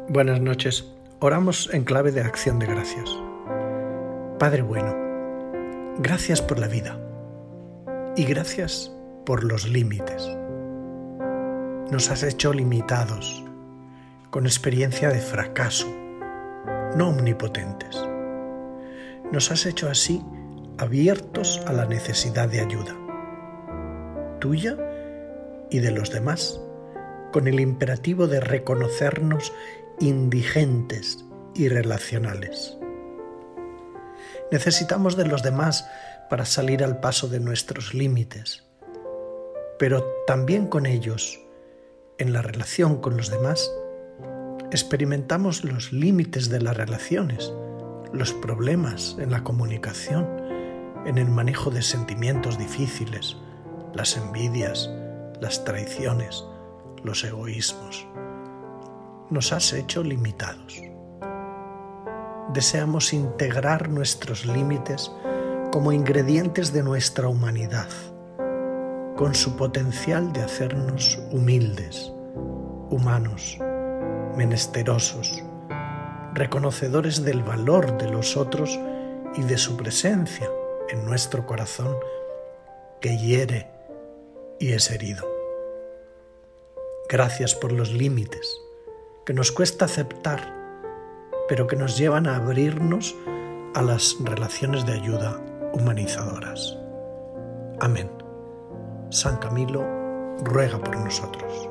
Buenas noches. Oramos en clave de acción de gracias. Padre bueno, gracias por la vida y gracias por los límites. Nos has hecho limitados, con experiencia de fracaso, no omnipotentes. Nos has hecho así abiertos a la necesidad de ayuda, tuya y de los demás, con el imperativo de reconocernos indigentes y relacionales. Necesitamos de los demás para salir al paso de nuestros límites, pero también con ellos, en la relación con los demás, experimentamos los límites de las relaciones, los problemas en la comunicación, en el manejo de sentimientos difíciles, las envidias, las traiciones, los egoísmos. Nos has hecho limitados. Deseamos integrar nuestros límites como ingredientes de nuestra humanidad, con su potencial de hacernos humildes, humanos, menesterosos, reconocedores del valor de los otros y de su presencia en nuestro corazón que hiere y es herido. Gracias por los límites que nos cuesta aceptar, pero que nos llevan a abrirnos a las relaciones de ayuda humanizadoras. Amén. San Camilo ruega por nosotros.